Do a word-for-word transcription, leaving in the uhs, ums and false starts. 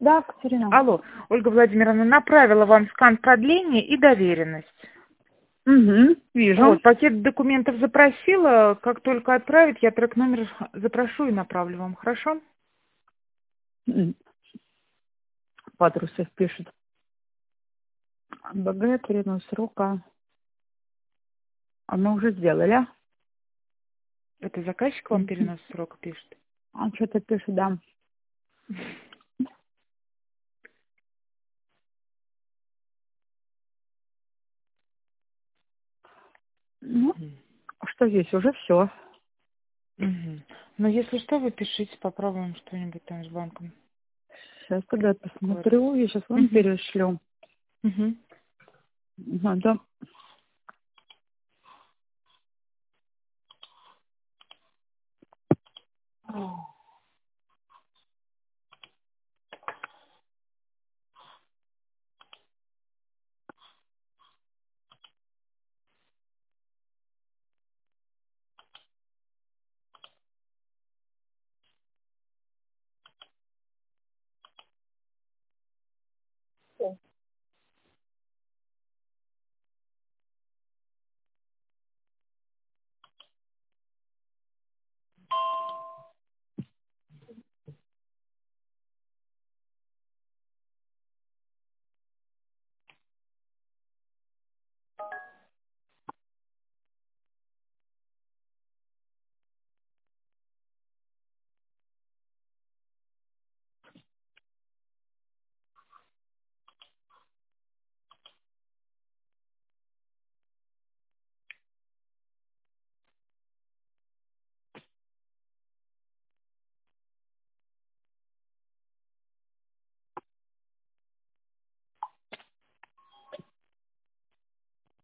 Да, Катерина. Алло, Ольга Владимировна, направила вам скан продления и доверенность. Угу, вижу. Вот, пакет документов запросила. Как только отправить, я трек-номер запрошу и направлю вам. Хорошо? М, Патрусов пишет. БГ, перенос срока. А мы уже сделали, а? Это заказчик вам Мгм. перенос срока пишет? А что-то пишет, да. Ну, Мгм. что здесь? Уже все. Мгм. Но если что, вы пишите, попробуем что-нибудь там с банком. Сейчас тогда я Вот. посмотрю. Я сейчас вам Мгм. перешлю. Мгм. Надо.